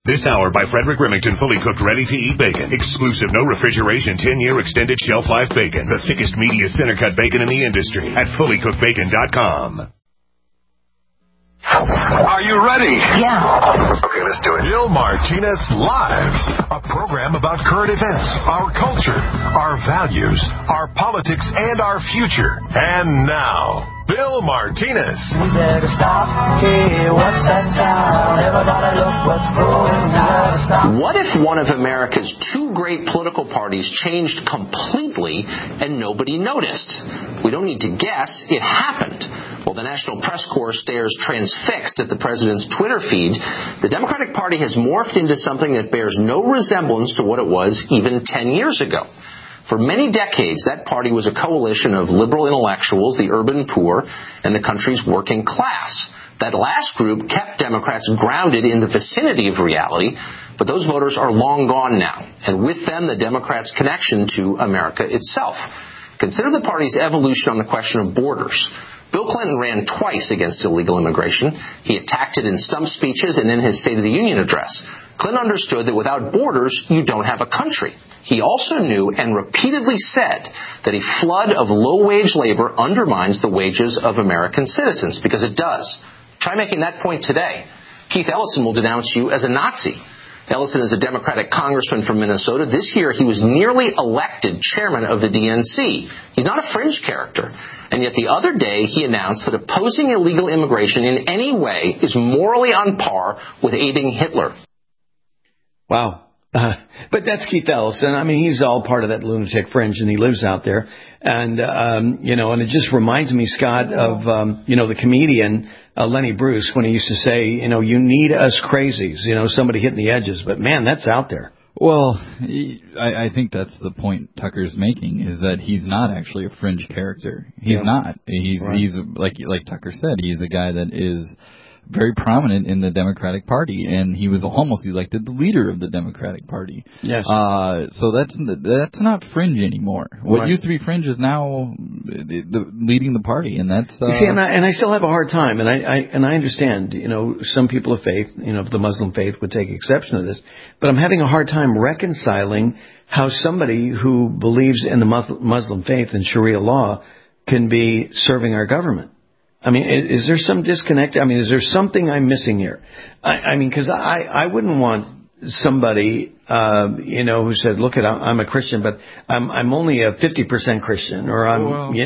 This hour by Frederick Remington, fully cooked, ready-to-eat bacon. Exclusive, no refrigeration, 10-year extended shelf life bacon. The thickest, meatiest center-cut bacon in the industry at fullycookedbacon.com. Are you ready? Yeah. Okay, let's do it. Bill Martinez Live, a program about current events, our culture, our values, our politics, and our future. And now, Bill Martinez. We better stop. Hey, what's that sound? Everybody look what's going on. What if one of America's two great political parties changed completely and nobody noticed? We don't need to guess. It happened. While the National Press Corps stares transfixed at the president's Twitter feed, the Democratic Party has morphed into something that bears no resemblance to what it was even 10 years ago. For many decades, that party was a coalition of liberal intellectuals, the urban poor, and the country's working class. That last group kept Democrats grounded in the vicinity of reality, but those voters are long gone now, and with them, the Democrats' connection to America itself. Consider the party's evolution on the question of borders. Bill Clinton ran twice against illegal immigration. He attacked it in stump speeches and in his State of the Union address. Clinton understood that without borders, you don't have a country. He also knew and repeatedly said that a flood of low-wage labor undermines the wages of American citizens, because it does. Try making that point today. Keith Ellison will denounce you as a Nazi. Ellison is a Democratic congressman from Minnesota. This year, he was nearly elected chairman of the DNC. He's not a fringe character. And yet the other day, he announced that opposing illegal immigration in any way is morally on par with aiding Hitler. Wow. But that's Keith Ellison. I mean, he's all part of that lunatic fringe, and he lives out there. And, and it just reminds me, Scott, of, the comedian Lenny Bruce, when he used to say, you need us crazies, somebody hitting the edges. But, man, that's out there. Well, I think that's the point Tucker's making, is that he's not actually a fringe character. He's not. He's like Tucker said, he's a guy that is very prominent in the Democratic Party, and he was almost elected the leader of the Democratic Party. Yes. So that's not fringe anymore. What used to be fringe is now leading the party, and that's. See, and I still have a hard time, and I understand. Some people of faith, the Muslim faith would take exception to this, but I'm having a hard time reconciling how somebody who believes in the Muslim faith and Sharia law can be serving our government. I mean, is there some disconnect? I mean, is there something I'm missing here? I mean, because I wouldn't want somebody, who said, look, I'm a Christian, but I'm only a 50% Christian, or I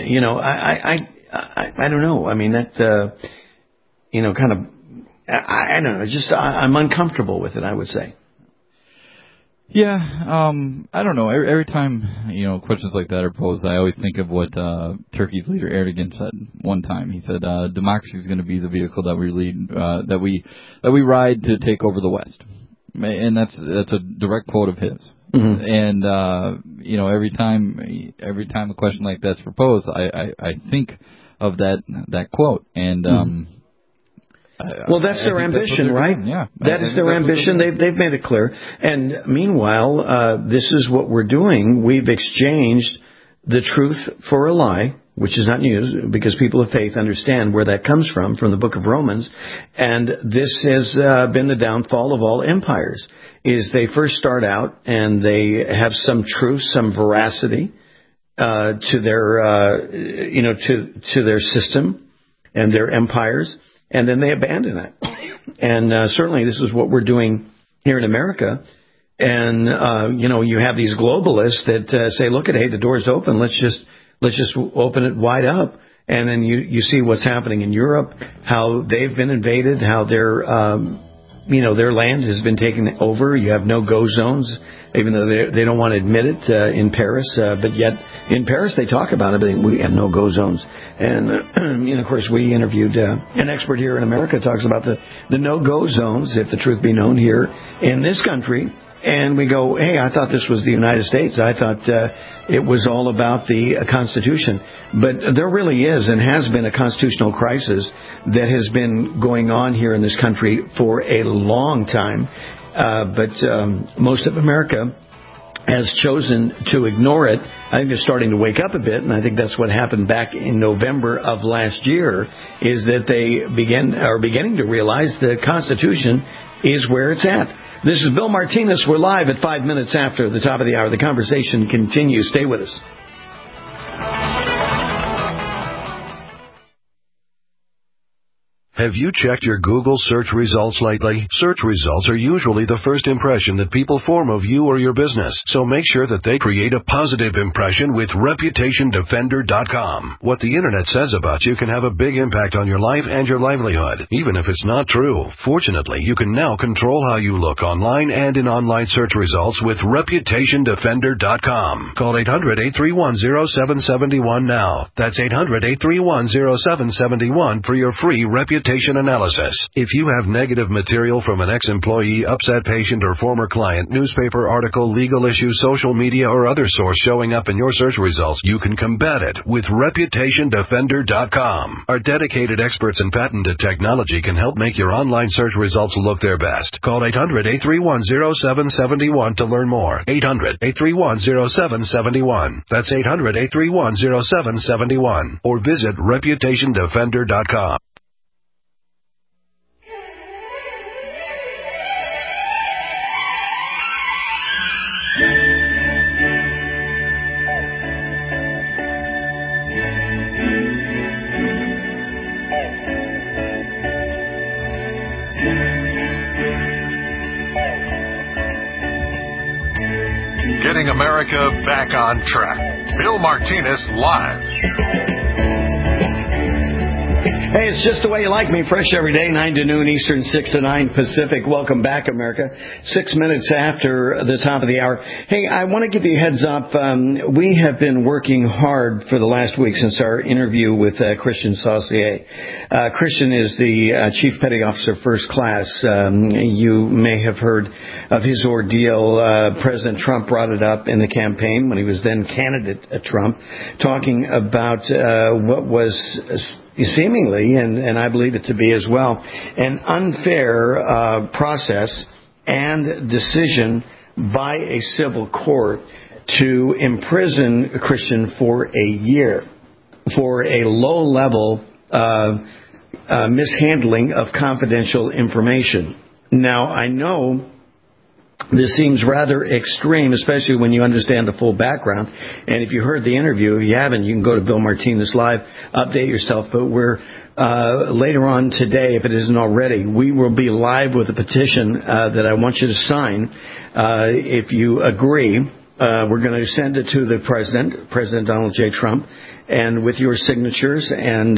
don't know. I mean, that, kind of, I don't know. Just, I'm uncomfortable with it, I would say. Yeah, I don't know. Every time, questions like that are posed, I always think of what Turkey's leader Erdogan said one time. He said, democracy is going to be the vehicle that we lead, that we ride to take over the West. And that's a direct quote of his. Mm-hmm. And, every time a question like that's proposed, I think of that quote. And, well, that's their ambition, right? Yeah. That is their ambition. They've made it clear. And meanwhile, this is what we're doing. We've exchanged the truth for a lie, which is not news, because people of faith understand where that comes from the book of Romans. And this has been the downfall of all empires, is they first start out and they have some truth, some veracity to their, to their system and their empires. And then they abandon it. And certainly this is what we're doing here in America. And, you have these globalists that say, look, hey, the door's open. Let's just open it wide up. And then you see what's happening in Europe, how they've been invaded, how their land has been taken over. You have no-go zones, even though they don't want to admit it in Paris. But yet in Paris they talk about it, but we have no-go zones. And of course, we interviewed an expert here in America who talks about the no-go zones, if the truth be known, here in this country. And we go, hey, I thought this was the United States. I thought it was all about the Constitution. But there really is and has been a constitutional crisis that has been going on here in this country for a long time. But most of America has chosen to ignore it. I think they're starting to wake up a bit, and I think that's what happened back in November of last year, is that they are beginning to realize the Constitution is where it's at. This is Bill Martinez. We're live at 5 minutes after the top of the hour. The conversation continues. Stay with us. Have you checked your Google search results lately? Search results are usually the first impression that people form of you or your business, so make sure that they create a positive impression with ReputationDefender.com. What the Internet says about you can have a big impact on your life and your livelihood, even if it's not true. Fortunately, you can now control how you look online and in online search results with ReputationDefender.com. Call 800-831-0771 now. That's 800-831-0771 for your free reputation analysis. If you have negative material from an ex-employee, upset patient, or former client, newspaper article, legal issue, social media, or other source showing up in your search results, you can combat it with ReputationDefender.com. Our dedicated experts in patented technology can help make your online search results look their best. Call 800-831-0771 to learn more. 800-831-0771. That's 800-831-0771. Or visit ReputationDefender.com. Getting America back on track. Bill Martinez Live. Hey, it's just the way you like me. Fresh every day, 9 to noon Eastern, 6 to 9 Pacific. Welcome back, America. 6 minutes after the top of the hour. Hey, I want to give you a heads up. We have been working hard for the last week since our interview with Christian Saucier. Christian is the Chief Petty Officer, First Class. You may have heard of his ordeal. President Trump brought it up in the campaign when he was then candidate Trump, talking about what was seemingly, and I believe it to be as well, an unfair process and decision by a civil court to imprison a Christian for a year for a low-level mishandling of confidential information. Now, I know this seems rather extreme, especially when you understand the full background. And if you heard the interview, if you haven't, you can go to Bill Martinez Live, update yourself. But we're later on today, if it isn't already, we will be live with a petition that I want you to sign. If you agree, we're going to send it to the President Donald J. Trump, and with your signatures, and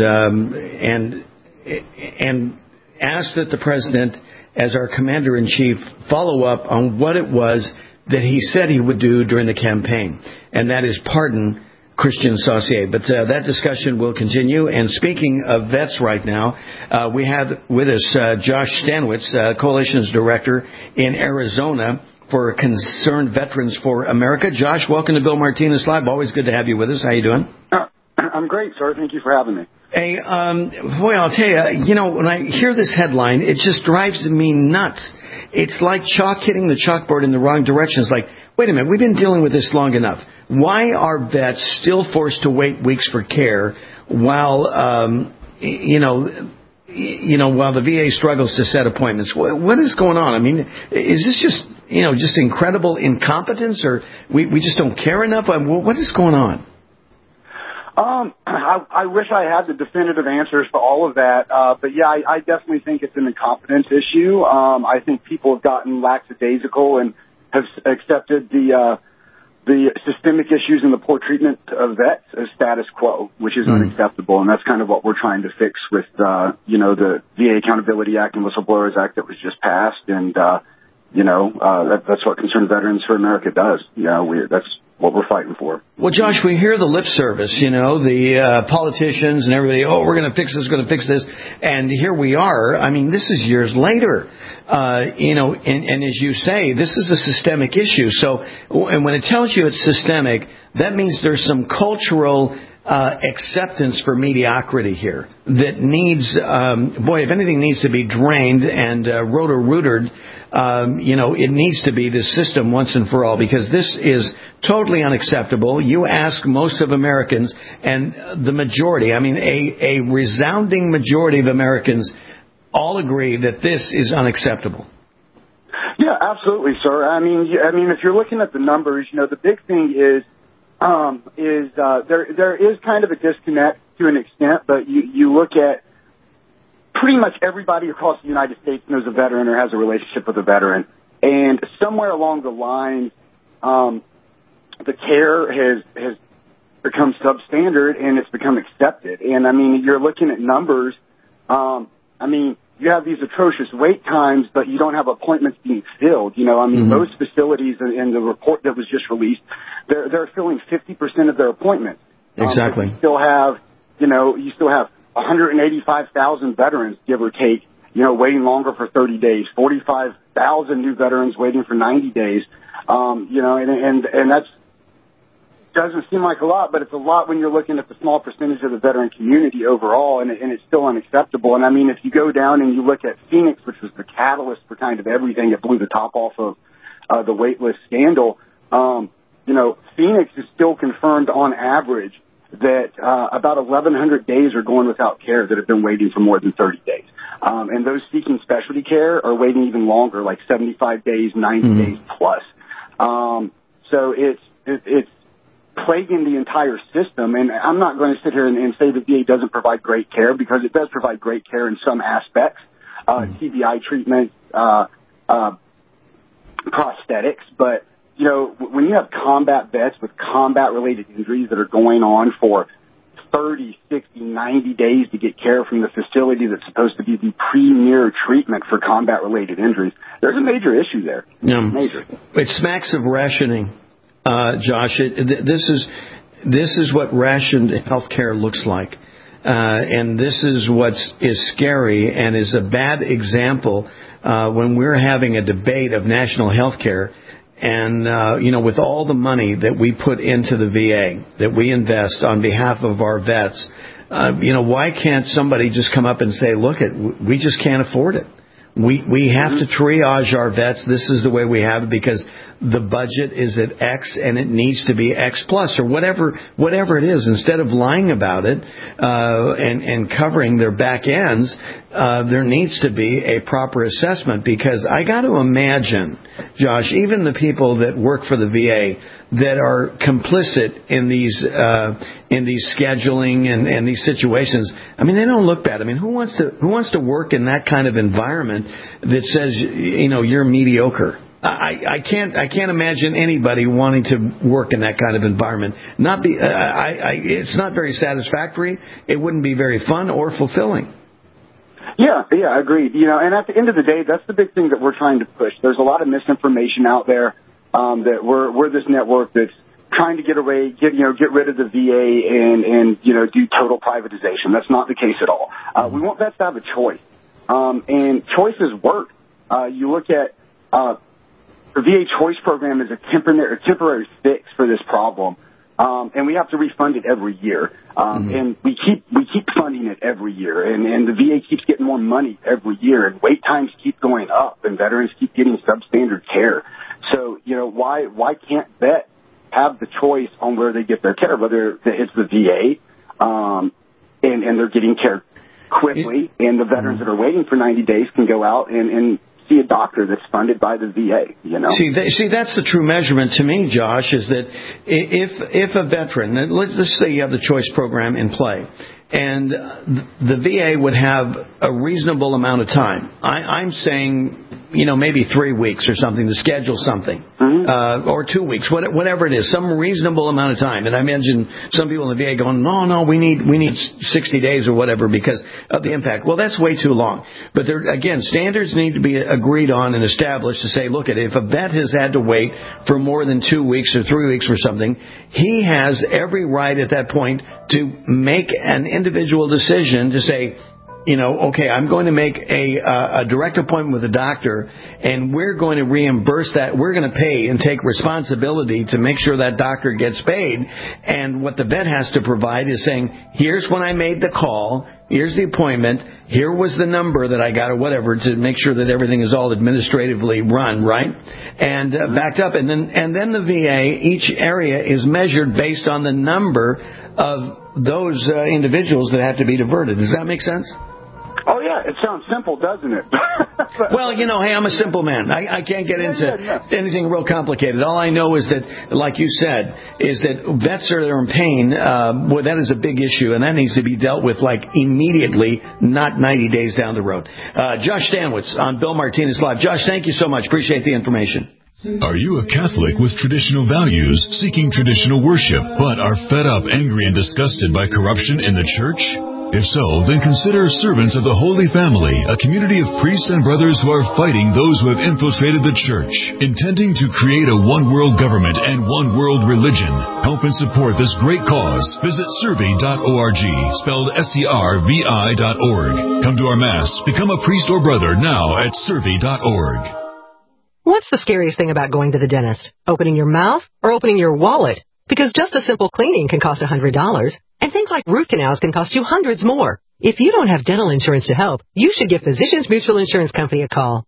ask that the President, as our Commander-in-Chief, follow up on what it was that he said he would do during the campaign, and that is pardon Christian Saucier. But that discussion will continue. And speaking of vets right now, we have with us Josh Stanwitz, Coalition's Director in Arizona for Concerned Veterans for America. Josh, welcome to Bill Martinez Live. Always good to have you with us. How you doing? I'm great, sir. Thank you for having me. Hey, boy, I'll tell you, when I hear this headline, it just drives me nuts. It's like chalk hitting the chalkboard in the wrong direction. It's like, wait a minute, we've been dealing with this long enough. Why are vets still forced to wait weeks for care while, while the VA struggles to set appointments? What is going on? I mean, is this just incredible incompetence, or we just don't care enough? What is going on? I wish I had the definitive answers to all of that. But yeah, I definitely think it's an incompetence issue. I think people have gotten lackadaisical and have accepted the systemic issues and the poor treatment of vets as status quo, which is unacceptable. And that's kind of what we're trying to fix with, the VA Accountability Act and Whistleblowers Act that was just passed. And, that's what Concerned Veterans for America does. That's what we're fighting for. Well, Josh, we hear the lip service, the politicians and everybody, we're going to fix this. And here we are. I mean, this is years later. And as you say, this is a systemic issue. So, and when it tells you it's systemic, that means there's some cultural acceptance for mediocrity here that needs, if anything needs to be drained and roto-rooted, it needs to be this system once and for all, because this is totally unacceptable. You ask most of Americans, and the majority, a resounding majority of Americans all agree that this is unacceptable. Yeah, absolutely, sir. I mean, if you're looking at the numbers, the big thing is there is kind of a disconnect to an extent, but you look at pretty much everybody across the United States knows a veteran or has a relationship with a veteran, and somewhere along the line, the care has become substandard and it's become accepted. And you're looking at numbers. You have these atrocious wait times, but you don't have appointments being filled. Most facilities in the report that was just released, they're filling 50% of their appointments. Exactly. You still have 185,000 veterans, give or take, waiting longer for 30 days, 45,000 new veterans waiting for 90 days. And that's doesn't seem like a lot, but it's a lot when you're looking at the small percentage of the veteran community overall, and it's still unacceptable. And if you go down and you look at Phoenix, which was the catalyst for kind of everything that blew the top off of the waitlist scandal, Phoenix is still confirmed on average that about 1,100 days are going without care that have been waiting for more than 30 days. And those seeking specialty care are waiting even longer, like 75 days, 90 days plus. So it's plaguing the entire system. And I'm not going to sit here and say the VA doesn't provide great care, because it does provide great care in some aspects, TBI treatment, prosthetics. But, when you have combat vets with combat-related injuries that are going on for 30, 60, 90 days to get care from the facility that's supposed to be the premier treatment for combat-related injuries, there's a major issue there. Yeah. Major. It smacks of rationing, Josh. This is what rationed healthcare looks like. And this is what is scary and is a bad example when we're having a debate of national health care. And, with all the money that we put into the VA, that we invest on behalf of our vets, why can't somebody just come up and say, look, we just can't afford it. We have to triage our vets. This is the way we have it because the budget is at X and it needs to be X plus or whatever it is. Instead of lying about it and covering their back ends, there needs to be a proper assessment, because I got to imagine, Josh, even the people that work for the VA that are complicit in these scheduling and these situations, they don't look bad. Who wants to work in that kind of environment that says, you're mediocre? I can't imagine anybody wanting to work in that kind of environment. It's not very satisfactory. It wouldn't be very fun or fulfilling. Yeah, agreed. And at the end of the day, that's the big thing that we're trying to push. There's a lot of misinformation out there that we're this network that's trying to get rid of the VA and do total privatization. That's not the case at all. We want vets to have a choice, and choices work. You look at the VA Choice Program is a temporary fix for this problem. And we have to refund it every year. And we keep funding it every year. And the VA keeps getting more money every year. And wait times keep going up. And veterans keep getting substandard care. So, why can't vets have the choice on where they get their care, whether it's the VA, and they're getting care quickly, and the veterans that are waiting for 90 days can go out and see a doctor that's funded by the VA, See, that's the true measurement to me, Josh, is that if a veteran, let's say you have the choice program in play, and the VA would have a reasonable amount of time. I'm saying, maybe 3 weeks or something to schedule something, or 2 weeks, whatever it is, some reasonable amount of time. And I imagine some people in the VA going, no, we need 60 days or whatever because of the impact. Well, that's way too long. But again, standards need to be agreed on and established to say, look, if a vet has had to wait for more than 2 weeks or 3 weeks for something, he has every right at that point to make an individual decision to say, okay, I'm going to make a direct appointment with a doctor, and we're going to reimburse that. We're going to pay and take responsibility to make sure that doctor gets paid. And what the vet has to provide is saying, here's when I made the call, here's the appointment, here was the number that I got or whatever, to make sure that everything is all administratively run, right? And backed up. And then the VA, each area is measured based on the number of those individuals that have to be diverted. Does that make sense? Oh, yeah. It sounds simple, doesn't it? Well, hey, I'm a simple man. I can't get into anything real complicated. All I know is that, like you said, is that vets are in pain. Well, that is a big issue, and that needs to be dealt with, immediately, not 90 days down the road. Josh Stanwitz on Bill Martinez Live. Josh, thank you so much. Appreciate the information. Are you a Catholic with traditional values, seeking traditional worship, but are fed up, angry, and disgusted by corruption in the church? If so, then consider Servants of the Holy Family, a community of priests and brothers who are fighting those who have infiltrated the church, intending to create a one-world government and one-world religion. Help and support this great cause. Visit Servi.org, spelled SERVI.org. Come to our Mass. Become a priest or brother now at Servi.org. What's the scariest thing about going to the dentist? Opening your mouth or opening your wallet? Because just a simple cleaning can cost $100, and things like root canals can cost you hundreds more. If you don't have dental insurance to help, you should give Physicians Mutual Insurance Company a call.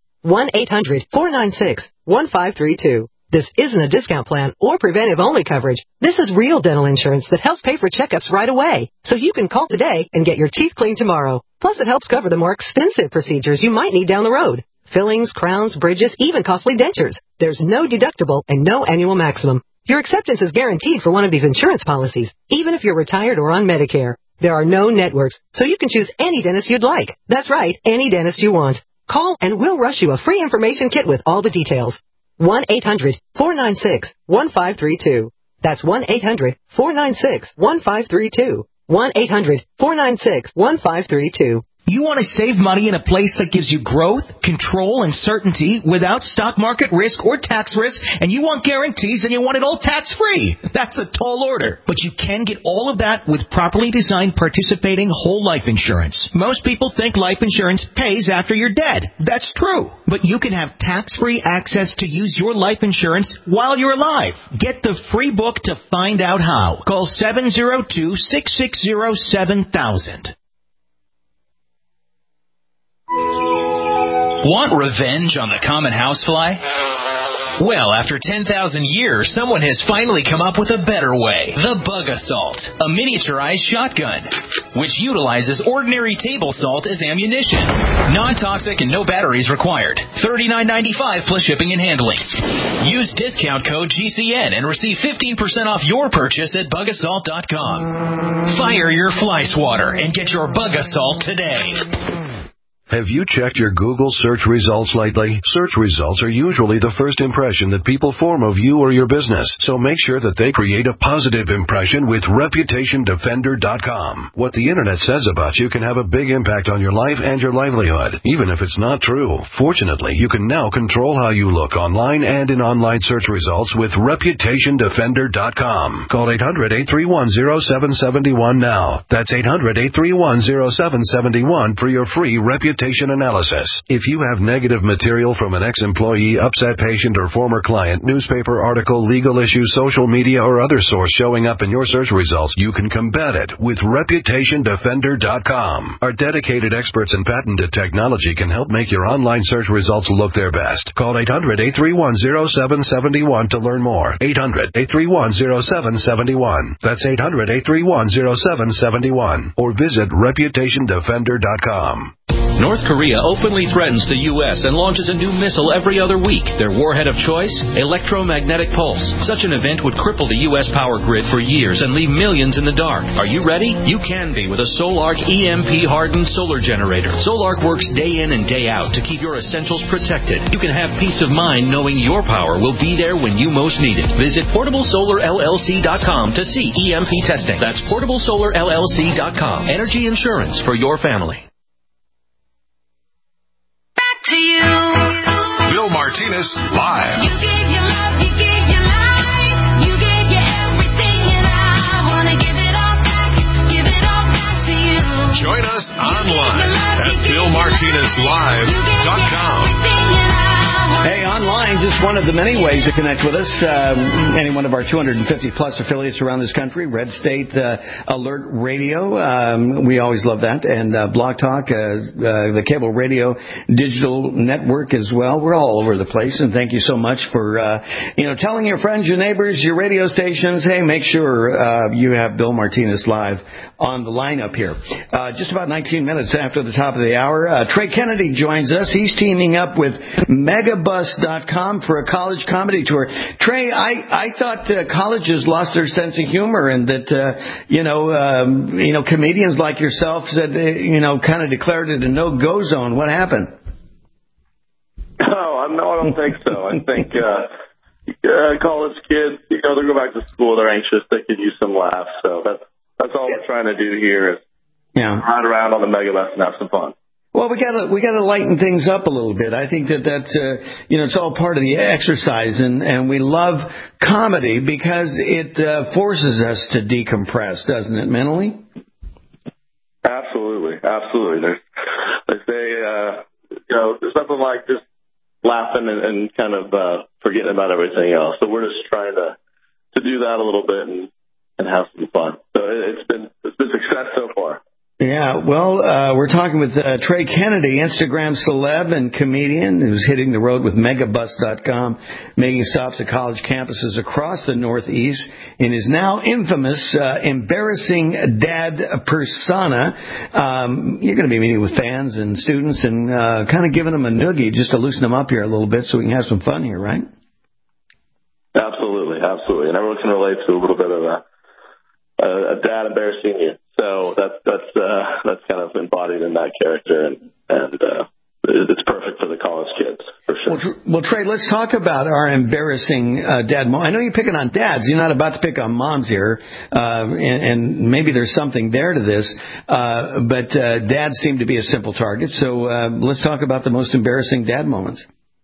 1-800-496-1532. This isn't a discount plan or preventive-only coverage. This is real dental insurance that helps pay for checkups right away, so you can call today and get your teeth cleaned tomorrow. Plus, it helps cover the more expensive procedures you might need down the road. Fillings, crowns, bridges, even costly dentures. There's no deductible and no annual maximum. Your acceptance is guaranteed for one of these insurance policies, even if you're retired or on Medicare. There are no networks, so you can choose any dentist you'd like. That's right, any dentist you want. Call and we'll rush you a free information kit with all the details. 1-800-496-1532. That's 1-800-496-1532. 1-800-496-1532. You want to save money in a place that gives you growth, control, and certainty without stock market risk or tax risk, and you want guarantees and you want it all tax-free. That's a tall order. But you can get all of that with properly designed participating whole life insurance. Most people think life insurance pays after you're dead. That's true. But you can have tax-free access to use your life insurance while you're alive. Get the free book to find out how. Call 702-660-7000. Want revenge on the common housefly? Well, after 10,000 years, someone has finally come up with a better way. The Bug Assault, a miniaturized shotgun, which utilizes ordinary table salt as ammunition. Non-toxic and no batteries required. $39.95 plus shipping and handling. Use discount code GCN and receive 15% off your purchase at bugassault.com. Fire your fly swatter and get your Bug Assault today. Have you checked your Google search results lately? Search results are usually the first impression that people form of you or your business, so make sure that they create a positive impression with ReputationDefender.com. What the Internet says about you can have a big impact on your life and your livelihood, even if it's not true. Fortunately, you can now control how you look online and in online search results with ReputationDefender.com. Call 800-831-0771 now. That's 800-831-0771 for your free reputation analysis. If you have negative material from an ex-employee, upset patient, or former client, newspaper article, legal issue, social media, or other source showing up in your search results, you can combat it with ReputationDefender.com. Our dedicated experts and patented technology can help make your online search results look their best. Call 800-831-0771 to learn more. 800-831-0771. That's 800-831-0771. Or visit ReputationDefender.com. North Korea openly threatens the U.S. and launches a new missile every other week. Their warhead of choice? Electromagnetic pulse. Such an event would cripple the U.S. power grid for years and leave millions in the dark. Are you ready? You can be with a Solarc EMP-hardened solar generator. Solarc works day in and day out to keep your essentials protected. You can have peace of mind knowing your power will be there when you most need it. Visit PortableSolarLLC.com to see EMP testing. That's PortableSolarLLC.com. Energy insurance for your family. To you. Bill Martinez Live. You gave your love, you gave your life, you gave your everything, and I want to give it all back to you. Join us online. BillMartinezLive.com. Hey, online, just one of the many ways to connect with us. Any one of our 250-plus affiliates around this country, Red State Alert Radio, we always love that, and Blog Talk, the cable radio digital network as well. We're all over the place, and thank you so much for, telling your friends, your neighbors, your radio stations, hey, make sure you have Bill Martinez Live on the lineup here. Just about 19 minutes after the top of the hour, Trey Kennedy joins us. He's teaming up with Megabus.com for a college comedy tour. Trey, I thought colleges lost their sense of humor, and that comedians like yourself said kind of declared it a no-go zone. What happened? No, I don't think so. I think college kids, they go back to school, they're anxious, they could use some laughs. So that's all we're trying to do here is ride around on the Megabus and have some fun. Well, we gotta lighten things up a little bit. I think that's it's all part of the exercise, and we love comedy because it forces us to decompress, doesn't it, mentally? Absolutely. They say there's nothing like just laughing and kind of forgetting about everything else. So we're just trying to do that a little bit and have some fun. So it's been success so far. Yeah, well, we're talking with Trey Kennedy, Instagram celeb and comedian who's hitting the road with Megabus.com, making stops at college campuses across the Northeast in his now infamous, embarrassing dad persona. You're going to be meeting with fans and students and kind of giving them a noogie just to loosen them up here a little bit so we can have some fun here, right? Absolutely. And everyone can relate to a little bit of a dad embarrassing you. So that's kind of embodied in that character, and it's perfect for the college kids, for sure. Well, Trey, let's talk about our embarrassing dad moment. I know you're picking on dads. You're not about to pick on moms here, and maybe there's something there to this, but dads seem to be a simple target. So let's talk about the most embarrassing dad moments.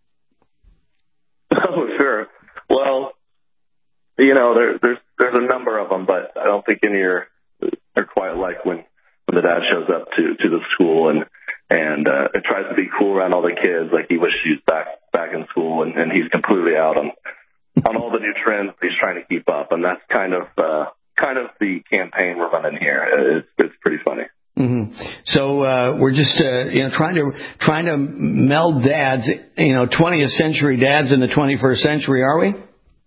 Oh, sure. Well, there's a number of them, but I don't think any are quite like when the dad shows up to the school and it tries to be cool around all the kids, like he wishes he was back in school, and he's completely out on all the new trends he's trying to keep up, and that's kind of the campaign we're running here. It's pretty funny. Mm-hmm. So we're just trying to meld dads, 20th century dads in the 21st century, are we?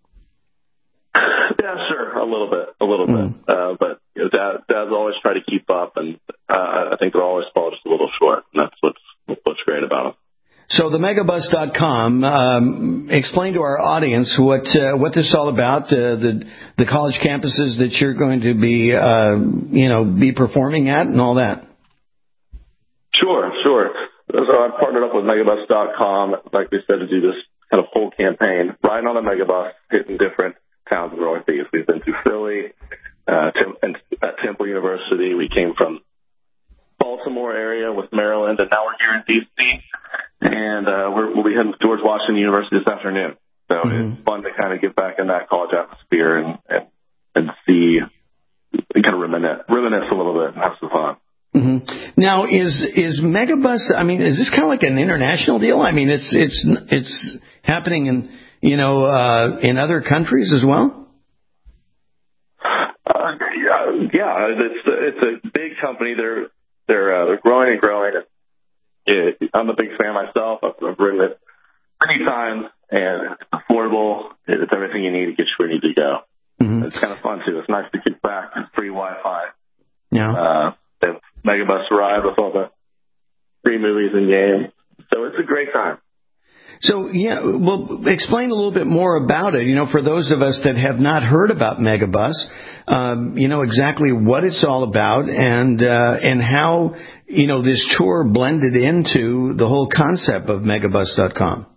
Yeah, sure, a little bit. But dads always try to keep up, and I think they're always fall just a little short, and that's what's great about them. So the Megabus.com, explain to our audience what this is all about, the college campuses that you're going to be be performing at and all that. Sure. So I've partnered up with Megabus.com, like we said, to do this kind of whole campaign, riding on a Megabus, hitting different towns in the Northeast. We've been through Philly, at Temple University. We came from Baltimore area with Maryland, and now we're here in D.C. And we'll be heading to George Washington University this afternoon. So It's fun to kind of get back in that college atmosphere and see, and kind of reminisce a little bit and have some fun. Mm-hmm. Now, is Megabus? I mean, is this kind of like an international deal? I mean, it's happening in other countries as well. Yeah, it's a big company. They're growing and growing. I'm a big fan myself. I've ridden it many times, and it's affordable. It's everything you need to get you where you need to go. Mm-hmm. It's kind of fun too. It's nice to get back to free Wi-Fi. Yeah. They have Megabus Ride with all the free movies and games. So it's a great time. So, well, explain a little bit more about it. For those of us that have not heard about Megabus, exactly what it's all about and how, this tour blended into the whole concept of Megabus.com.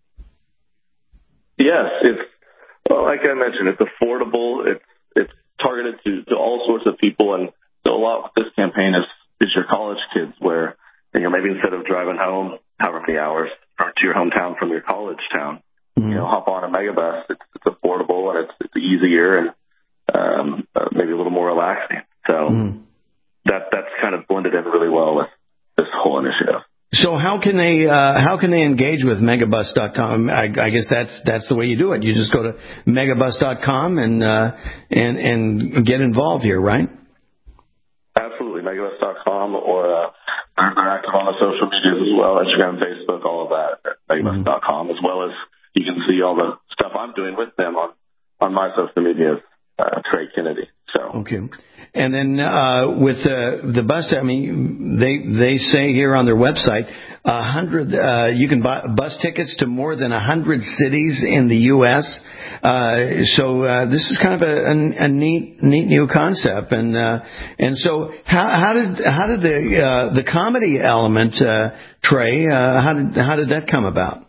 Yes, like I mentioned, it's affordable. It's targeted to all sorts of people, and so a lot with this campaign is your college kids, where maybe instead of driving home however many hours or to your hometown from your college town, hop on a Megabus. It's affordable and it's easier and maybe a little more relaxing. So that's kind of blended in really well with this whole initiative. So how can they engage with Megabus.com? I guess that's the way you do it. You just go to Megabus.com and get involved here, right? Absolutely, Megabus.com, or they're active on the social medias as well, Instagram, Facebook, all of that at Megabus.com, as well as you can see all the stuff I'm doing with them on my social media, Trey Kennedy. So. Okay. And then with the bus, I mean, they say here on their website, 100 you can buy bus tickets to more than 100 cities in the U.S. So this is kind of a neat new concept. And so how did the comedy element, Trey? How did that come about?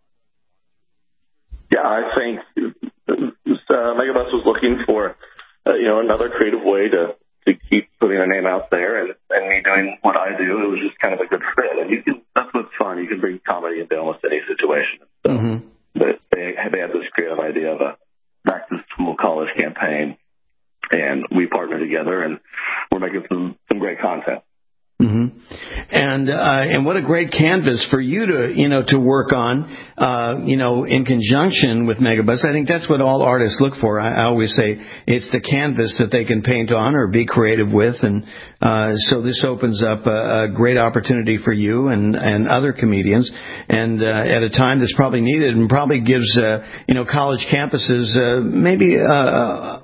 Yeah, I think Megabus was looking for another creative way to keep putting a name out there, and me doing what I do, it was just kind of a good fit. And that's what's fun. You can bring comedy into almost any situation. So but they had this creative idea of a back to school college campaign, and we partnered together, and we're making some great content. And what a great canvas for you to work on, in conjunction with Megabus. I think that's what all artists look for. I always say it's the canvas that they can paint on or be creative with, and so this opens up a great opportunity for you and other comedians, and at a time that's probably needed, and probably gives college campuses maybe a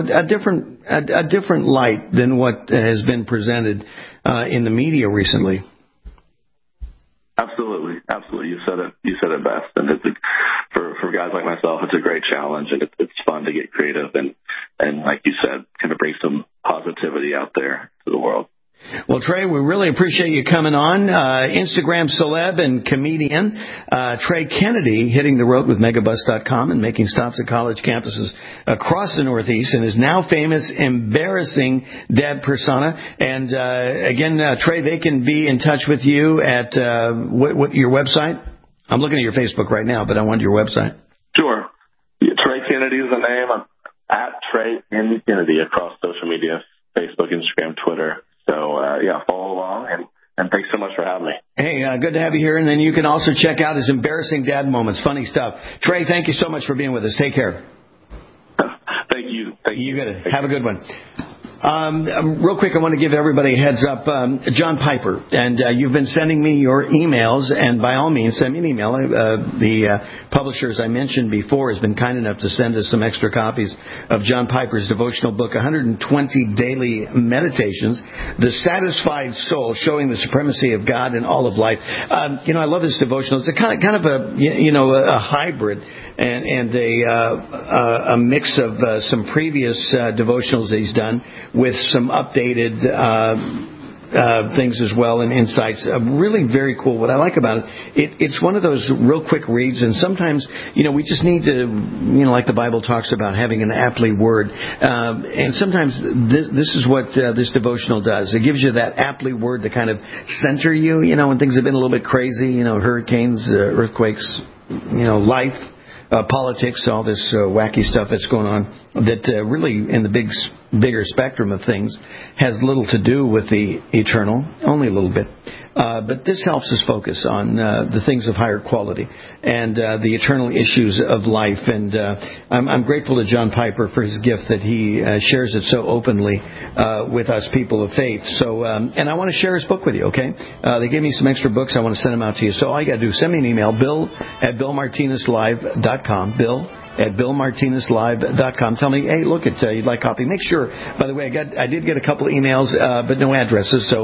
different light than what has been presented in the media recently. Absolutely. You said it best. And for guys like myself, it's a great challenge, and it's fun to get creative and like you said, kind of bring some positivity out there to the world. Well, Trey, we really appreciate you coming on. Instagram celeb and comedian Trey Kennedy hitting the road with Megabus.com and making stops at college campuses across the Northeast, and is now famous, embarrassing dad persona. And again, Trey, they can be in touch with you at what your website? I'm looking at your Facebook right now, but I want your website. Sure. Trey Kennedy is the name. I'm at Trey Kennedy across social media, Facebook, Instagram, Twitter. So, follow along, and thanks so much for having me. Hey, good to have you here. And then you can also check out his embarrassing dad moments. Funny stuff. Trey, thank you so much for being with us. Take care. Thank you. You got it. Have a good one. Real quick, I want to give everybody a heads up. John Piper, and you've been sending me your emails, and by all means, send me an email. The publisher, as I mentioned before, has been kind enough to send us some extra copies of John Piper's devotional book, 120 Daily Meditations, The Satisfied Soul, Showing the Supremacy of God in All of Life. I love this devotional. It's a kind of a hybrid and a mix of some previous devotionals that he's done with some updated things as well and insights. Really very cool. What I like about it's one of those real quick reads, and sometimes, we just need to, like the Bible talks about, having an aptly word. And sometimes this is what this devotional does. It gives you that aptly word to kind of center you, when things have been a little bit crazy, hurricanes, earthquakes, life. Politics, all this wacky stuff that's going on that really, in the bigger spectrum of things, has little to do with the eternal, only a little bit. But this helps us focus on the things of higher quality and the eternal issues of life. And I'm grateful to John Piper for his gift that he shares it so openly with us people of faith. So, and I want to share his book with you, okay? They gave me some extra books. I want to send them out to you. So all you got to do is send me an email, bill@billmartinezlive.com, bill@billmartinezlive.com. Tell me, hey, look, you'd like a copy. Make sure, by the way, I did get a couple of emails, but no addresses. So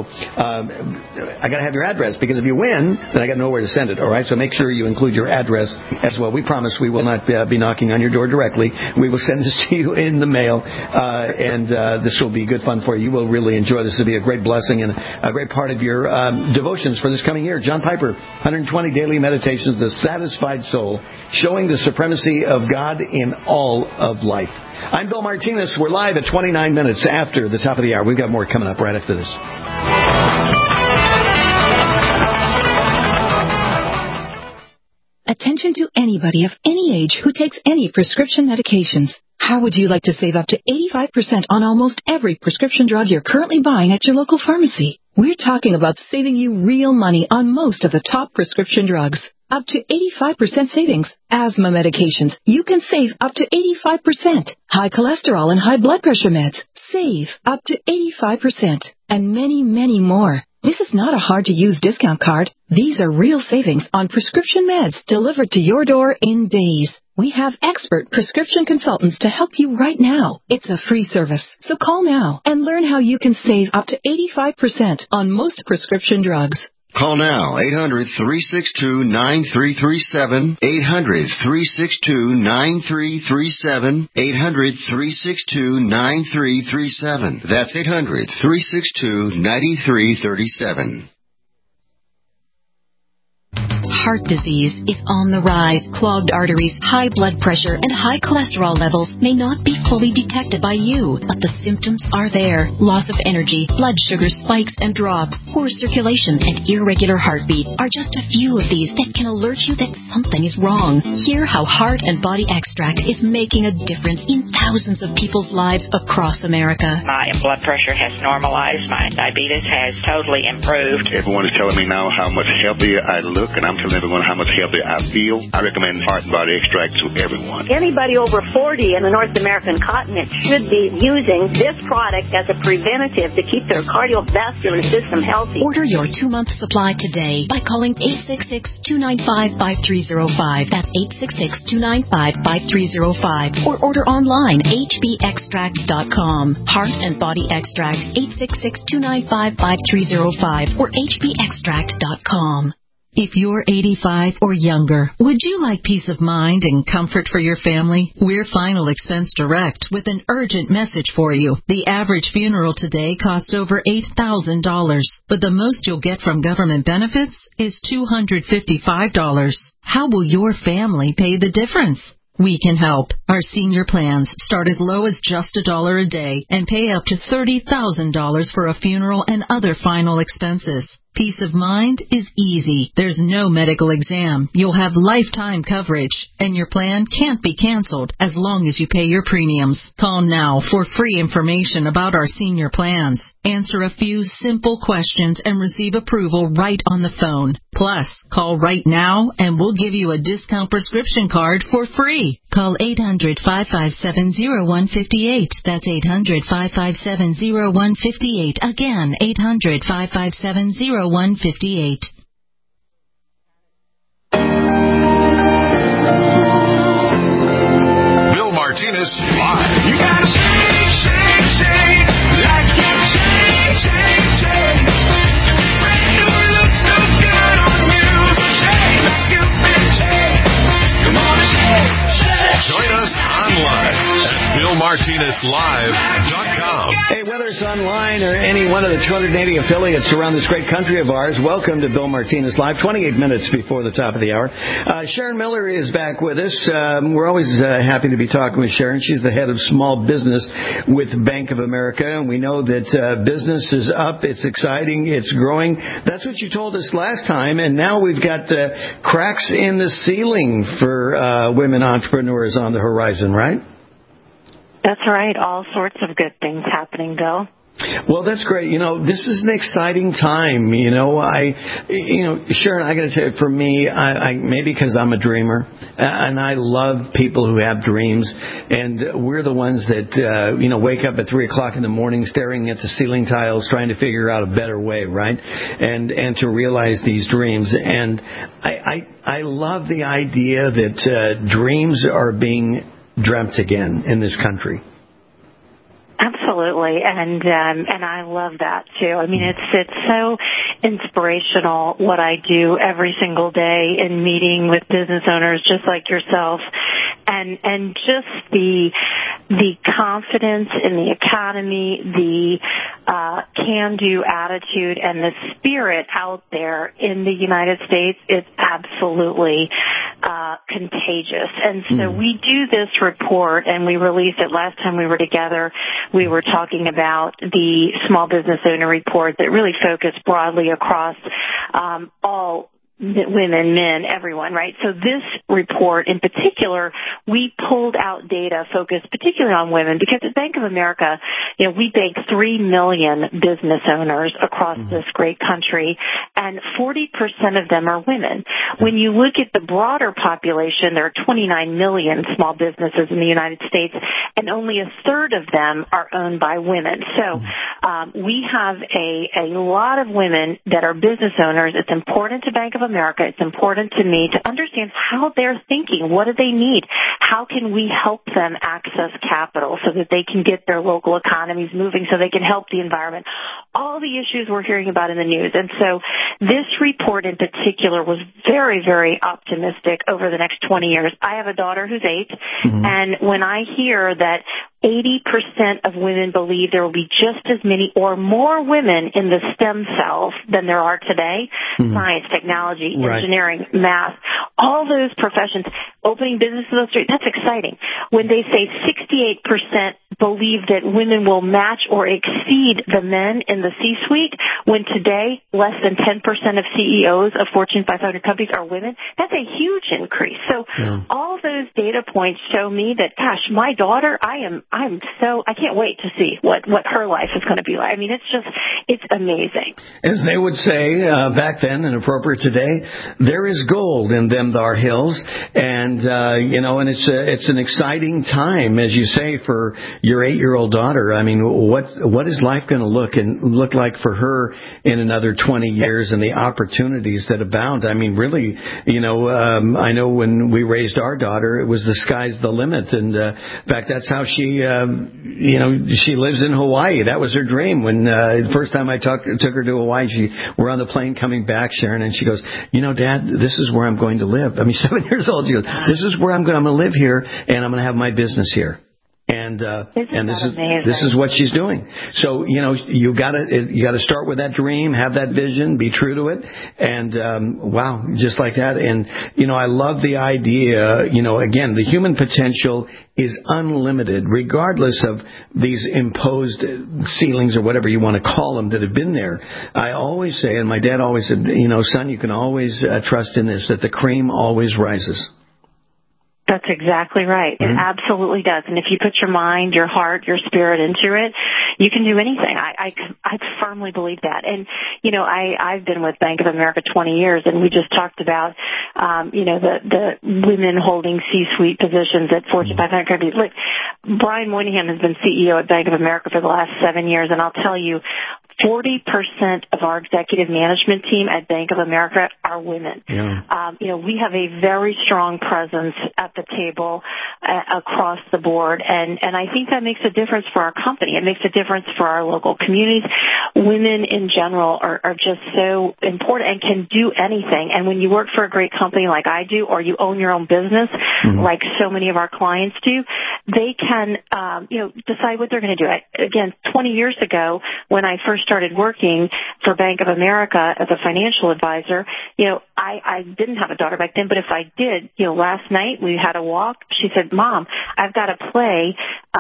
I got to have your address, because if you win, then I got nowhere to send it. All right. So make sure you include your address as well. We promise we will not be knocking on your door directly. We will send this to you in the mail, and this will be good fun for you. You will really enjoy this. Will be a great blessing and a great part of your devotions for this coming year. John Piper, 120 Daily Meditations, The Satisfied Soul, Showing the Supremacy of God in All of Life. I'm Bill Martinez. We're live at 29 minutes after the top of the hour. We've got more coming up right after this. Attention to anybody of any age who takes any prescription medications. How would you like to save up to 85% on almost every prescription drug you're currently buying at your local pharmacy? We're talking about saving you real money on most of the top prescription drugs. Up to 85% savings. Asthma medications, you can save up to 85%. High cholesterol and high blood pressure meds, save up to 85%. And many, many more. This is not a hard-to-use discount card. These are real savings on prescription meds delivered to your door in days. We have expert prescription consultants to help you right now. It's a free service, so call now and learn how you can save up to 85% on most prescription drugs. Call now, 800-362-9337, 800-362-9337, 800-362-9337. That's 800-362-9337. Heart disease is on the rise. Clogged arteries, high blood pressure, and high cholesterol levels may not be fully detected by you, but the symptoms are there. Loss of energy, blood sugar spikes and drops, poor circulation, and irregular heartbeat are just a few of these that can alert you that something is wrong. Hear how Heart and Body Extract is making a difference in thousands of people's lives across America. My blood pressure has normalized. My diabetes has totally improved. Everyone is telling me now how much healthier I look, and I'm telling everyone how much healthier I feel. I recommend Heart and Body Extract to everyone. Anybody over 40 in the North American continent should be using this product as a preventative to keep their cardiovascular system healthy. Order your 2-month supply today by calling 866-295-5305. That's 866-295-5305. Or order online, hbextract.com. Heart and Body Extract, 866-295-5305 or hbextract.com. If you're 85 or younger, would you like peace of mind and comfort for your family? We're Final Expense Direct with an urgent message for you. The average funeral today costs over $8,000, but the most you'll get from government benefits is $255. How will your family pay the difference? We can help. Our senior plans start as low as just $1 a day and pay up to $30,000 for a funeral and other final expenses. Peace of mind is easy. There's no medical exam. You'll have lifetime coverage, and your plan can't be canceled as long as you pay your premiums. Call now for free information about our senior plans. Answer a few simple questions and receive approval right on the phone. Plus, call right now and we'll give you a discount prescription card for free. Call 800-557-0158. That's 800-557-0158. Again, 800-557-0158. Bill Martinez live. You gotta shake, shake, shake, like you shake, shake, shake. Brand new looks so good on you, so shake like you've been shake. Come on and shake, shake. Join us online at BillMartinezLive.com. Hey, whether it's online or any one of the 280 affiliates around this great country of ours, welcome to Bill Martinez Live, 28 minutes before the top of the hour. Sharon Miller is back with us. We're always happy to be talking with Sharon. She's the head of small business with Bank of America, and we know that business is up. It's exciting. It's growing. That's what you told us last time, and now we've got cracks in the ceiling for women entrepreneurs on the horizon, right? That's right. All sorts of good things happening, Bill. Well, that's great. You know, this is an exciting time. Sharon, I got to tell you, for me, I maybe because I'm a dreamer, and I love people who have dreams, and we're the ones that, wake up at 3:00 in the morning, staring at the ceiling tiles, trying to figure out a better way, right? And to realize these dreams. And I love the idea that dreams are being dreamt again in this country. Absolutely, and I love that too. I mean, it's so inspirational what I do every single day in meeting with business owners just like yourself, and just the confidence in the academy, the can-do attitude, and the spirit out there in the United States is absolutely contagious. And so we do this report, and we released it last time we were together. We were talking about the Small Business Owner Report that really focused broadly across all women, men, everyone, right? So this report in particular, we pulled out data focused particularly on women because at Bank of America, we bank 3 million business owners across this great country, and 40% of them are women. When you look at the broader population, there are 29 million small businesses in the United States, and only a third of them are owned by women. So we have a lot of women that are business owners. It's important to Bank of America. It's important to me to understand how they're thinking. What do they need? How can we help them access capital so that they can get their local economies moving, so they can help the environment? All the issues we're hearing about in the news. And so this report in particular was very, very optimistic over the next 20 years. I have a daughter who's 8, and when I hear that 80% of women believe there will be just as many or more women in the STEM cells than there are today, science, technology, engineering, math, all those professions, opening businesses on the street, that's exciting. When they say 68% believe that women will match or exceed the men in the C-suite, when today less than 10% of CEOs of Fortune 500 companies are women, that's a huge increase. So all those data points show me that, gosh, my daughter, I can't wait to see what her life is going to be like. I mean, it's amazing. As they would say back then and appropriate today, there is gold in them thar hills, and and it's an exciting time, as you say, for your 8-year-old daughter. I mean, what is life going to look like for her in another 20 years, and the opportunities that abound? I mean, really, I know when we raised our daughter, it was the sky's the limit, and in fact, that's how she lives in Hawaii. That was her dream. When the first time I took her to Hawaii, we're on the plane coming back, Sharon, and she goes, Dad, this is where I'm going to live. I mean, 7 years old. She goes, this is where I'm going to live here, and I'm going to have my business here. And this is what she's doing. So you got to start with that dream, have that vision, be true to it, and wow, just like that. And I love the idea. Again, the human potential is unlimited, regardless of these imposed ceilings or whatever you want to call them that have been there. I always say, and my dad always said, son, you can always trust in this, that the cream always rises. That's exactly right. It absolutely does. And if you put your mind, your heart, your spirit into it, you can do anything. I firmly believe that. And, I've been with Bank of America 20 years, and we just talked about, the women holding C-suite positions at Fortune 500 companies. Look, Brian Moynihan has been CEO at Bank of America for the last 7 years, and I'll tell you, 40% of our executive management team at Bank of America are women. We have a very strong presence at the table across the board, and I think that makes a difference for our company. It makes a difference for our local communities. Women in general are just so important and can do anything. And when you work for a great company like I do, or you own your own business like so many of our clients do, they can decide what they're going to do. Again, 20 years ago, when I first started working for Bank of America as a financial advisor, I didn't have a daughter back then, but if I did, last night we had a walk. She said, Mom, I've got a play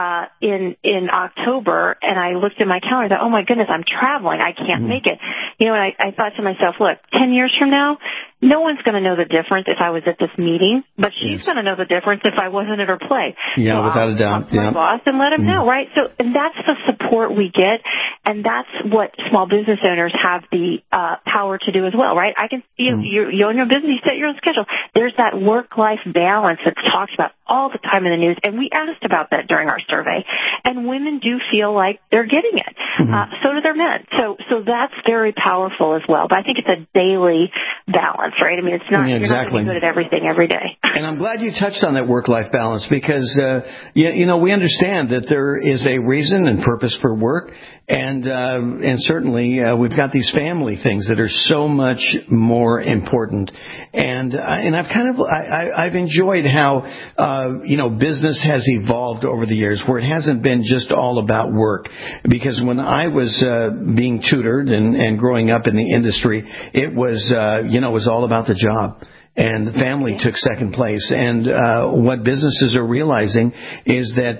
in October, and I looked at my calendar and thought, oh my goodness, I'm traveling. I can't make it. And I thought to myself, look, 10 years from now, no one's going to know the difference if I was at this meeting, but she's going to know the difference if I wasn't at her play. Yeah, so without a doubt. Talk to my boss and let him know, right? So, and that's the support we get, and that's what small business owners have the power to do as well, right? I can, you own your business, you set your own schedule. There's that work-life balance that's talked about all the time in the news, and we asked about that during our survey, and women do feel like they're getting it. So do their men. So that's very powerful as well. But I think it's a daily balance, right? I mean, it's not, you're not going to be good at everything every day. And I'm glad you touched on that work-life balance because, we understand that there is a reason and purpose for work. And certainly we've got these family things that are so much more important. And I've enjoyed how, business has evolved over the years where it hasn't been just all about work. Because when I was being tutored and growing up in the industry, it was all about the job. And the family took second place. And what businesses are realizing is that,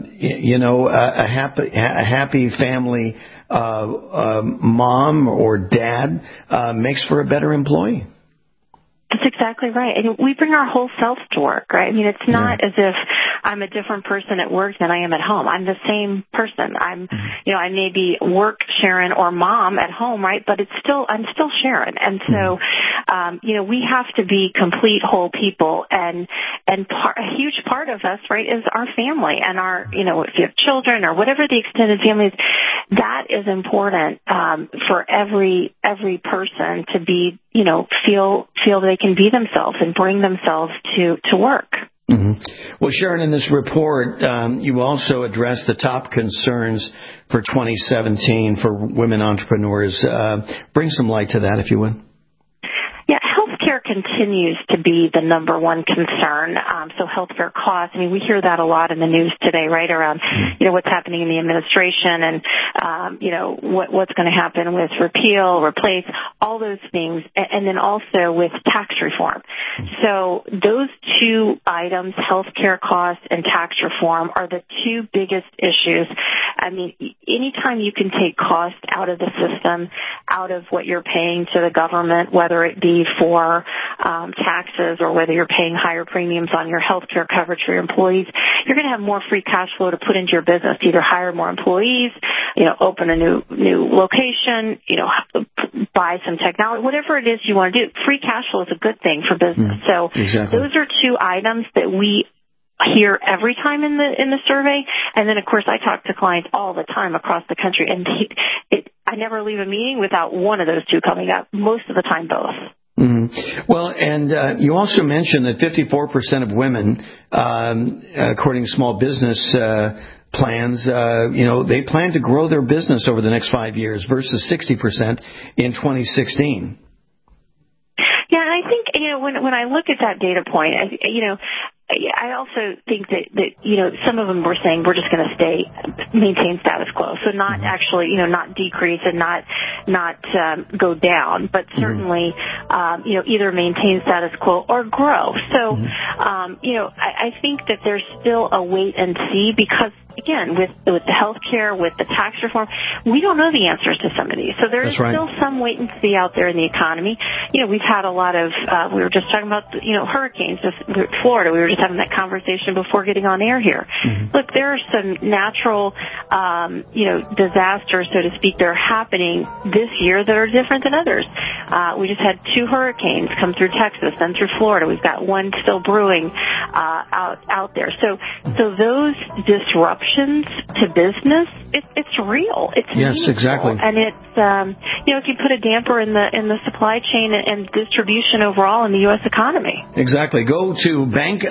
a happy family mom or dad makes for a better employee. That's exactly right. And we bring our whole selves to work, right? I mean, it's not as if I'm a different person at work than I am at home. I'm the same person. I may be work Sharon or mom at home, right? But I'm still Sharon. And so, we have to be complete whole people. And a huge part of us, right, is our family and our, if you have children or whatever the extended family is, that is important, for every person to be, feel they can be themselves and bring themselves to work. Mm-hmm. Well, Sharon, in this report, you also address the top concerns for 2017 for women entrepreneurs. Bring some light to that, if you would. Yeah, healthcare continues to be the number one concern. So healthcare costs, we hear that a lot in the news today, right, around, what's happening in the administration and, what's going to happen with repeal, replace, all those things, and then also with tax reform. So those two items, healthcare costs and tax reform, are the two biggest issues. Anytime you can take cost out of the system, out of what you're paying to the government, whether it be for taxes or whether you're paying higher premiums on your health care coverage for your employees, you're going to have more free cash flow to put into your business, either hire more employees, open a new location, buy some technology, whatever it is you want to do. Free cash flow is a good thing for business. So those are two items that we hear every time in the survey. And then, of course, I talk to clients all the time across the country, and I never leave a meeting without one of those two coming up, most of the time both. Mm-hmm. Well, and you also mentioned that 54% of women, according to small business plans, they plan to grow their business over the next 5 years versus 60% in 2016. Yeah, and I think, when I look at that data point, I also think that some of them were saying we're just going to maintain status quo. So not actually, not decrease and not go down, but certainly, either maintain status quo or grow. So, I think that there's still a wait and see because, again, with the health care, with the tax reform, we don't know the answers to some of these. So there is still some wait and see out there in the economy. We've had a lot of, we were just talking about, hurricanes, Florida. We were just having that conversation before getting on air here. Look, there are some natural, disasters, so to speak, that are happening this year that are different than others. We just had 2 hurricanes come through Texas and through Florida. We've got one still brewing out there. So those disruptions to business, it's real. It's meaningful. Exactly. And it's if you put a damper in the supply chain and distribution overall in the U.S. economy. Exactly. Go to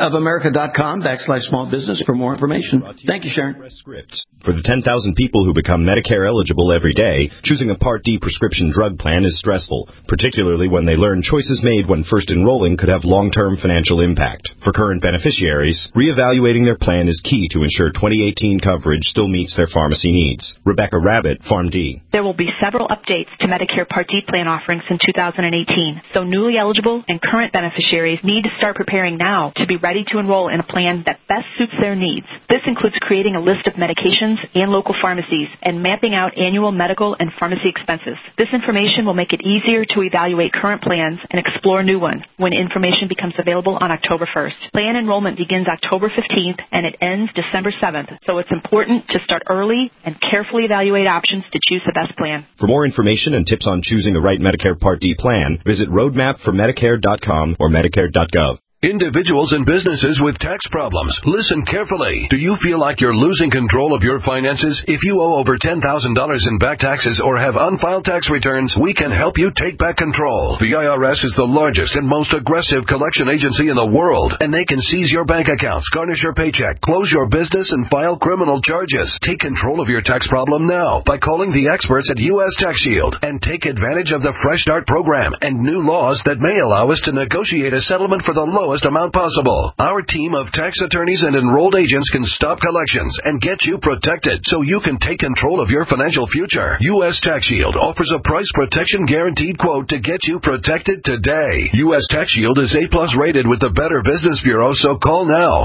bankofamerica.com/small business for more information. Thank you, Sharon. For the 10,000 people who become Medicare eligible every day, choosing a Part D prescription drug plan is stressful, particularly when they learn choices made when first enrolling could have long-term financial impact. For current beneficiaries, reevaluating their plan is key to ensure 2018 coverage still meets their pharmacy needs. Rebecca Rabbit, PharmD. There will be several updates to Medicare Part D plan offerings in 2018, so newly eligible and current beneficiaries need to start preparing now to be ready to enroll in a plan that best suits their needs. This includes creating a list of medications and local pharmacies and mapping out annual medical and pharmacy expenses. This information will make it easier to evaluate current plans and explore new ones when information becomes available on October 1st. Plan enrollment begins October 15th and it ends December 7th, so it's important to start early and carefully evaluate options to choose the best plan. For more information and tips on choosing the right Medicare Part D plan, visit roadmapformedicare.com or medicare.gov. Individuals and businesses with tax problems, listen carefully. Do you feel like you're losing control of your finances? If you owe over $10,000 in back taxes or have unfiled tax returns, we can help you take back control. The IRS is the largest and most aggressive collection agency in the world, and they can seize your bank accounts, garnish your paycheck, close your business, and file criminal charges. Take control of your tax problem now by calling the experts at U.S. Tax Shield and take advantage of the Fresh Start program and new laws that may allow us to negotiate a settlement for the lowest amount possible. Our team of tax attorneys and enrolled agents can stop collections and get you protected so you can take control of your financial future. U.S. Tax Shield offers a price protection guaranteed quote to get you protected today. U.S. Tax Shield is A+ rated with the Better Business Bureau, so call now.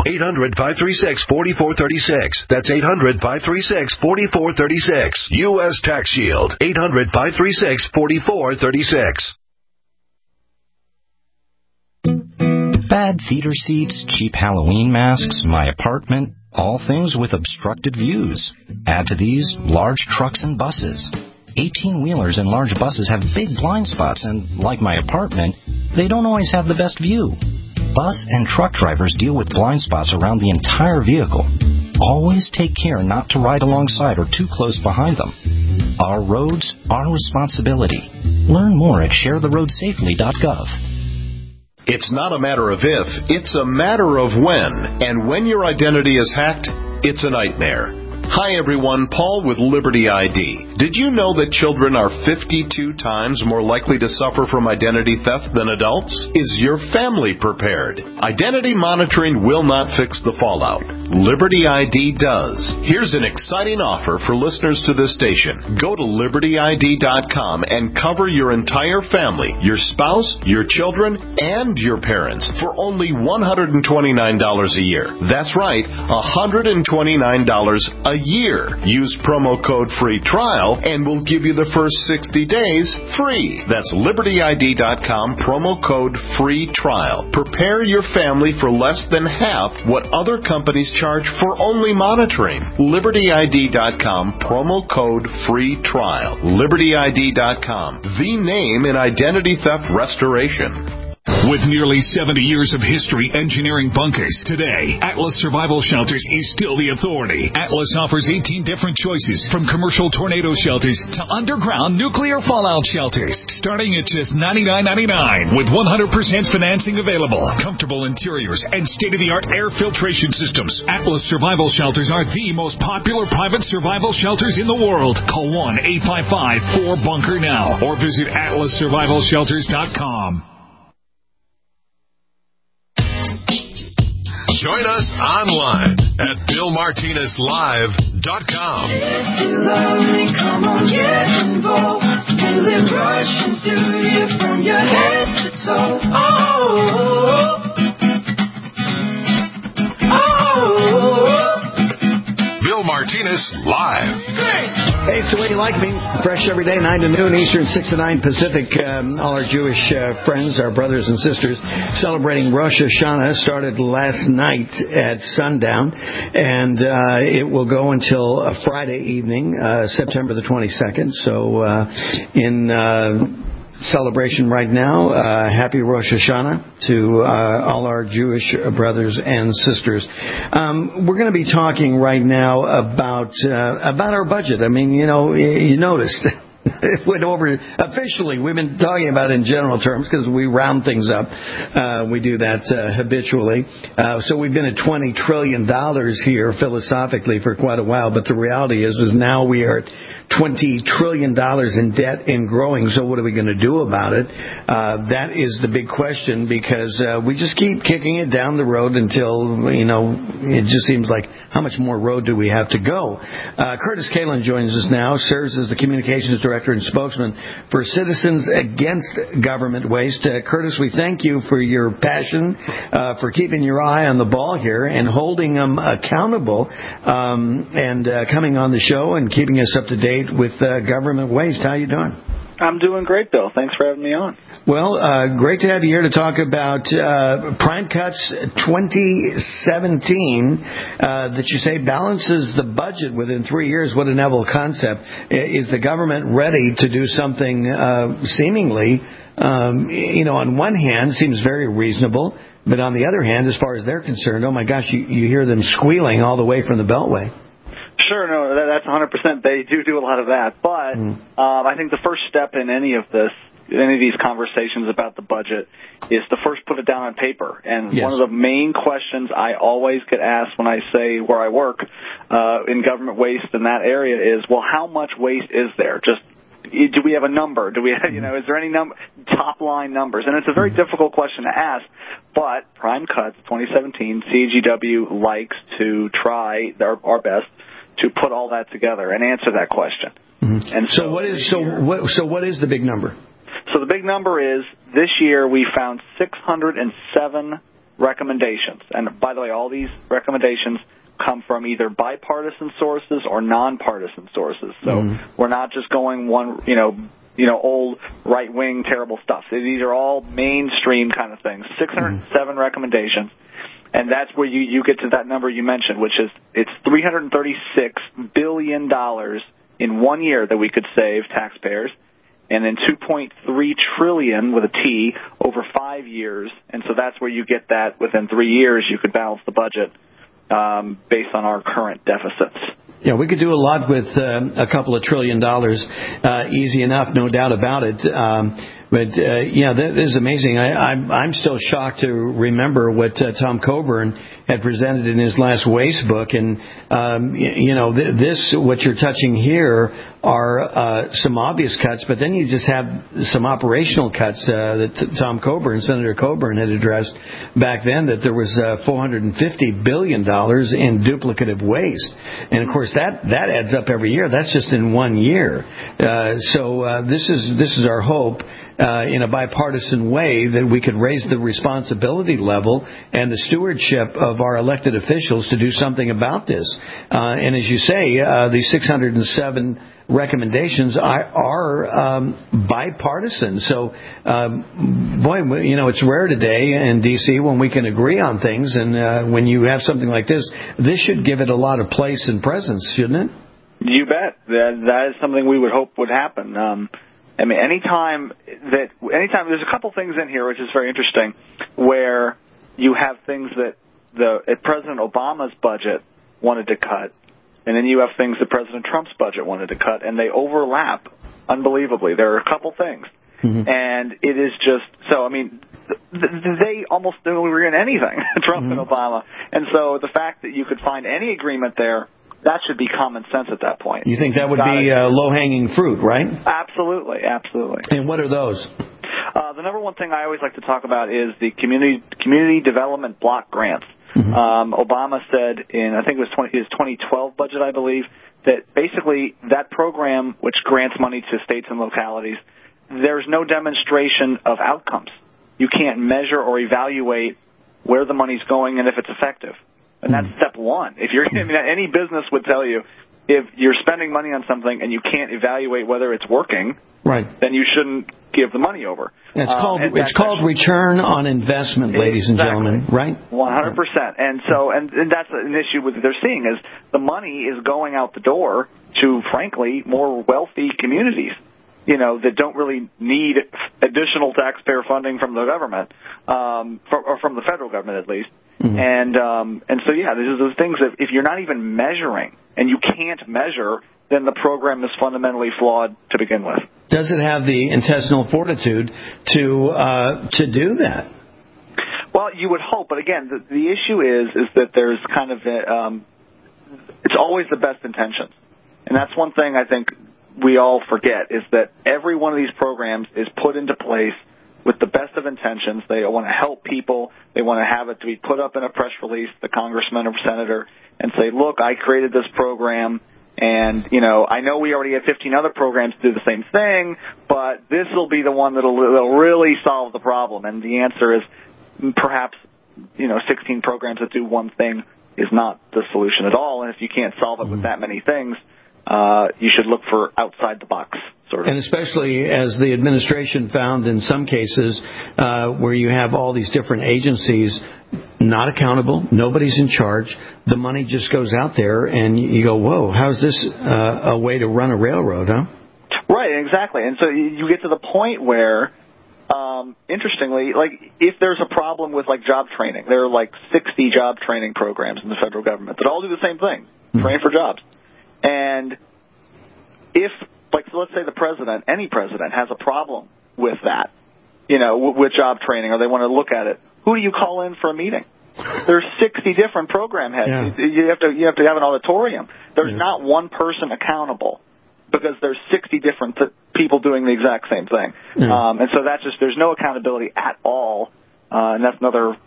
800-536-4436. That's 800-536-4436. U.S. Tax Shield. 800-536-4436. bad theater seats, cheap Halloween masks, my apartment, all things with obstructed views. Add to these large trucks and buses. 18-wheelers and large buses have big blind spots, and like my apartment, they don't always have the best view. Bus and truck drivers deal with blind spots around the entire vehicle. Always take care not to ride alongside or too close behind them. Our roads, our responsibility. Learn more at sharetheroadsafely.gov. It's not a matter of if, it's a matter of when. And when your identity is hacked, it's a nightmare. Hi everyone, Paul with Liberty ID. Did you know that children are 52 times more likely to suffer from identity theft than adults? Is your family prepared? Identity monitoring will not fix the fallout. Liberty ID does. Here's an exciting offer for listeners to this station. Go to libertyid.com and cover your entire family, your spouse, your children, and your parents for only $129 a year. That's right, $129 a year. Use promo code free trial and we'll give you the first 60 days free. That's libertyid.com, promo code free trial. Prepare your family for less than half what other companies charge for only monitoring. libertyid.com, promo code free trial. libertyid.com, the name in identity theft restoration. With nearly 70 years of history engineering bunkers, today, Atlas Survival Shelters is still the authority. Atlas offers 18 different choices, from commercial tornado shelters to underground nuclear fallout shelters, starting at just $99.99 with 100% financing available, comfortable interiors, and state-of-the-art air filtration systems. Atlas Survival Shelters are the most popular private survival shelters in the world. Call 1-855-4BUNKER now or visit atlassurvivalshelters.com. Join us online at BillMartinezLive.com. If you love me, come on, get involved. Feel it rushing through you from your head to toe. Bill Martinez Live. Hey, it's the way you like me. Fresh every day, 9 to noon Eastern, 6 to 9 Pacific. All our Jewish friends, our brothers and sisters, celebrating Rosh Hashanah started last night at sundown, and it will go until Friday evening, September the 22nd. So in celebration right now, happy Rosh Hashanah to all our Jewish brothers and sisters. We're going to be talking right now about our budget. I mean, you know, you noticed it went over officially. We've been talking about it in general terms because we round things up. We do that habitually. So we've been at $20 trillion here philosophically for quite a while, but the reality is now we are at $20 trillion in debt and growing. So what are we going to do about it? That is the big question, because we just keep kicking it down the road until, you know, it just seems like how much more road do we have to go? Curtis Kalin joins us now, serves as the communications director and spokesman for Citizens Against Government Waste. Curtis, we thank you for your passion, for keeping your eye on the ball here and holding them accountable, and coming on the show and keeping us up to date with government waste. How you doing? I'm doing great, Bill. Thanks for having me on. Well, great to have you here to talk about Prime Cuts 2017 that you say balances the budget within 3 years. What a novel concept. Is the government ready to do something seemingly, you know, on one hand seems very reasonable, but on the other hand, as far as they're concerned, oh my gosh, you hear them squealing all the way from the Beltway. Sure, no, that's 100%. They do a lot of that. But I think the first step in any of these conversations about the budget is to first put it down on paper. And one of the main questions I always get asked when I say where I work in government waste in that area is, well, how much waste is there? Just do we have a number? Do we, you know, is there any top line numbers? And it's a very difficult question to ask. But Prime Cuts 2017, CAGW likes to try our best to put all that together and answer that question. And so what is the big number? So the big number is this year we found 607 recommendations. And by the way, all these recommendations come from either bipartisan sources or nonpartisan sources. So we're not just going one, you know, old right-wing terrible stuff. These are all mainstream kind of things. 607 recommendations. And that's where you get to that number you mentioned, which is it's $336 billion in 1 year that we could save taxpayers, and then $2.3 trillion with a T over 5 years. And so that's where you get that within 3 years you could balance the budget based on our current deficits. Yeah, we could do a lot with a couple of $1 trillion. Easy enough, no doubt about it. But that is amazing. I'm still shocked to remember what Tom Coburn had presented in his last waste book. And, what you're touching here are some obvious cuts, but then you just have some operational cuts that Tom Coburn, Senator Coburn, had addressed back then, that there was $450 billion in duplicative waste. And, of course, that adds up every year. That's just in 1 year. So this is our hope. In a bipartisan way, that we could raise the responsibility level and the stewardship of our elected officials to do something about this. And as you say, these 607 recommendations are bipartisan. So, it's rare today in D.C. when we can agree on things. And when you have something like this should give it a lot of place and presence, shouldn't it? You bet. That is something we would hope would happen. Anytime there's a couple things in here which is very interesting, where you have things that President Obama's budget wanted to cut, and then you have things that President Trump's budget wanted to cut, and they overlap unbelievably. There are a couple things, and it is just so. They almost didn't agree on anything, Trump and Obama, and so the fact that you could find any agreement there. That should be common sense at that point. You think that would be low-hanging fruit, right? Absolutely. And what are those? The number one thing I always like to talk about is the community development block grants. Obama said in, I think it was his 2012 budget, I believe, that basically that program, which grants money to states and localities, there's no demonstration of outcomes. You can't measure or evaluate where the money's going and if it's effective. And that's step one. If you're, any business would tell you, if you're spending money on something and you can't evaluate whether it's working, right, then you shouldn't give the money over. It's called return on investment, ladies and gentlemen, right? 100%. And so, and that's an issue with they're seeing is the money is going out the door to, frankly, more wealthy communities. That don't really need additional taxpayer funding from the government, or from the federal government at least. And so, these are the things that if you're not even measuring, and you can't measure, then the program is fundamentally flawed to begin with. Does it have the intestinal fortitude to do that? Well, you would hope, but again, the issue is that there's kind of it's always the best intentions, and that's one thing I think we all forget is that every one of these programs is put into place with the best of intentions. They want to help people. They want to have it to be put up in a press release, the congressman or senator, and say, look, I created this program, and, I know we already have 15 other programs to do the same thing, but this will be the one that'll really solve the problem. And the answer is perhaps, 16 programs that do one thing is not the solution at all. And if you can't solve it with that many things, you should look for outside the box, sort of. And especially as the administration found in some cases where you have all these different agencies not accountable, nobody's in charge, the money just goes out there, and you go, whoa, how's this a way to run a railroad, huh? Right, exactly. And so you get to the point where, interestingly, if there's a problem with, job training, there are, 60 job training programs in the federal government that all do the same thing, train for jobs. And if, so let's say any president has a problem with that, with job training, or they want to look at it, who do you call in for a meeting? There's 60 different program heads. Yeah. You have to have an auditorium. There's not one person accountable because there's 60 different people doing the exact same thing. Yeah. And so there's no accountability at all. And that's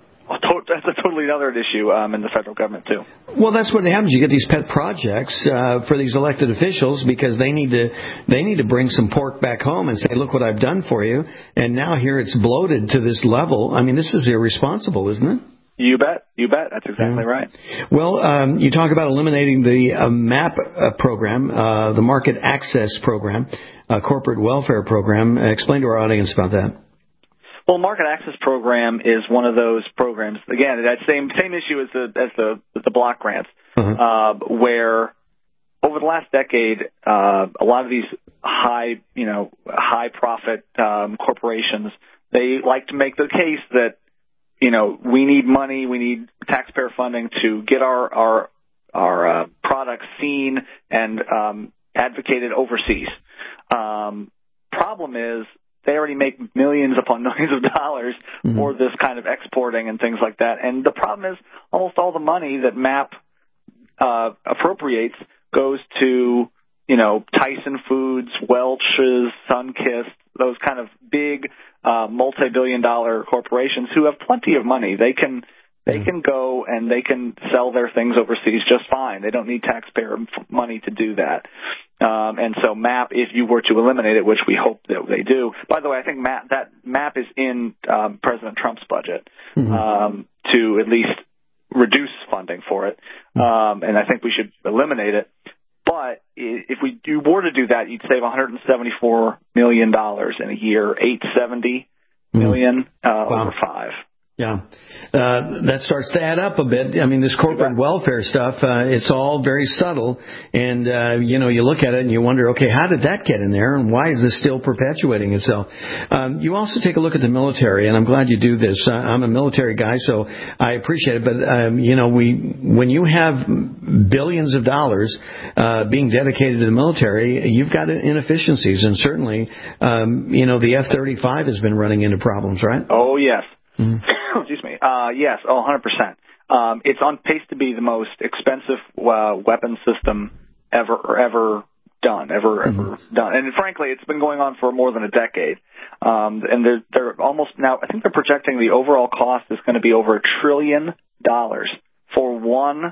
a totally another issue in the federal government, too. Well, that's what happens. You get these pet projects for these elected officials because they need to bring some pork back home and say, look what I've done for you. And now here it's bloated to this level. This is irresponsible, isn't it? You bet. That's exactly right. Well, you talk about eliminating the MAP program, the Market Access Program. corporate welfare program. Explain to our audience about that. Well, market access program is one of those programs. Again, that same issue as the block grants, where over the last decade, a lot of these high profit corporations, they like to make the case that we need money, we need taxpayer funding to get our products seen and advocated overseas. Problem is, they already make millions upon millions of dollars for this kind of exporting and things like that. And the problem is almost all the money that MAP appropriates goes to, Tyson Foods, Welch's, Sunkist, those kind of big multi-billion-dollar corporations who have plenty of money. They can go and they can sell their things overseas just fine. They don't need taxpayer money to do that. And so MAP, if you were to eliminate it, which we hope that they do. By the way, I think MAP is in President Trump's budget to at least reduce funding for it. And I think we should eliminate it. But if you were to do that, you'd save $174 million in a year, $870 million over 5. Yeah. That starts to add up a bit. I mean, this corporate welfare stuff, it's all very subtle. And, you look at it and you wonder, okay, how did that get in there? And why is this still perpetuating itself? You also take a look at the military, and I'm glad you do this. I'm a military guy, so I appreciate it. But, when you have billions of dollars being dedicated to the military, you've got inefficiencies. And certainly, the F-35 has been running into problems, right? Oh, yes. Excuse me. Yes, 100%. It's on pace to be the most expensive weapon system ever done. And frankly, it's been going on for more than a decade. And they're almost now, I think they're projecting the overall cost is going to be over $1 trillion for one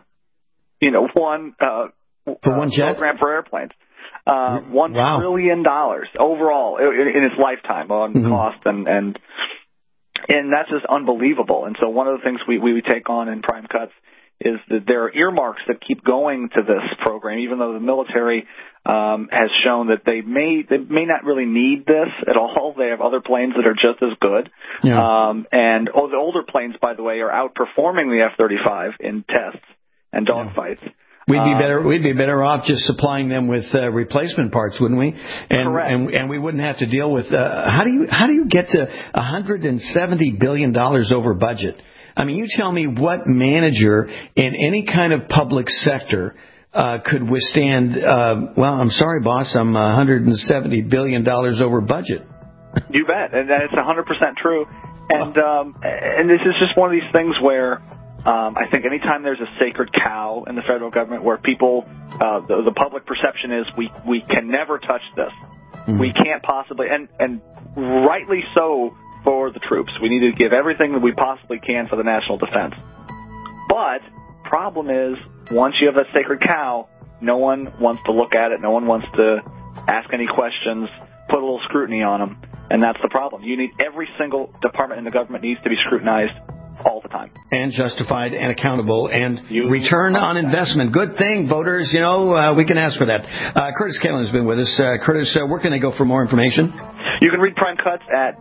jet program for airplanes. $1 trillion overall in its lifetime on cost and that's just unbelievable. And so one of the things we take on in Prime Cuts is that there are earmarks that keep going to this program, even though the military has shown that they may not really need this at all. They have other planes that are just as good. Yeah. And the older planes, by the way, are outperforming the F-35 in tests and dogfights. We'd be better off just supplying them with replacement parts, wouldn't we? And we wouldn't have to deal with how do you get to $170 billion over budget? I mean, you tell me what manager in any kind of public sector could withstand. I'm sorry, boss, I'm $170 billion over budget. You bet, and it's 100% true. And this is just one of these things where. I think anytime there's a sacred cow in the federal government where people, the public perception is we can never touch this. We can't possibly, and rightly so for the troops. We need to give everything that we possibly can for the national defense. But problem is, once you have that sacred cow, no one wants to look at it. No one wants to ask any questions, put a little scrutiny on them. And that's the problem. You need every single department in the government needs to be scrutinized all the time. And justified and accountable and return on investment. Good thing, voters. We can ask for that. Curtis Kalin has been with us. Curtis, where can they go for more information? You can read Prime Cuts at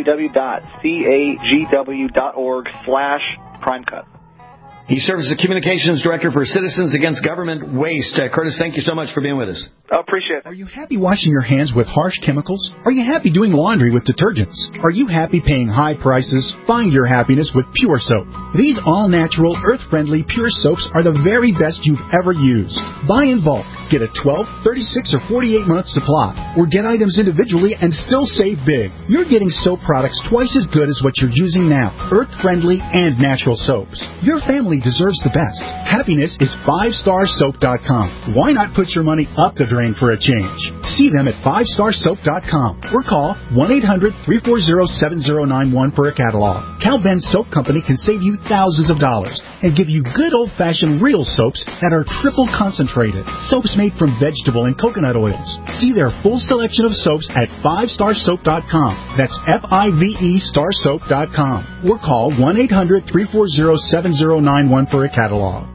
www.cagw.org/primecuts. He serves as the Communications Director for Citizens Against Government Waste. Curtis, thank you so much for being with us. I appreciate it. Are you happy washing your hands with harsh chemicals? Are you happy doing laundry with detergents? Are you happy paying high prices? Find your happiness with Pure Soap. These all-natural, earth-friendly Pure Soaps are the very best you've ever used. Buy in bulk. Get a 12, 36, or 48-month supply. Or get items individually and still save big. You're getting soap products twice as good as what you're using now. Earth-friendly and natural soaps. Your family deserves the best. Happiness is 5starsoap.com. Why not put your money up the drain for a change? See them at 5starsoap.com or call 1-800-340-7091 for a catalog. Cal Ben Soap Company can save you thousands of dollars and give you good old-fashioned real soaps that are triple concentrated. Soaps made from vegetable and coconut oils. See their full selection of soaps at 5starsoap.com. That's FIVE starsoap.com or call 1-800-340-7091 for a catalog.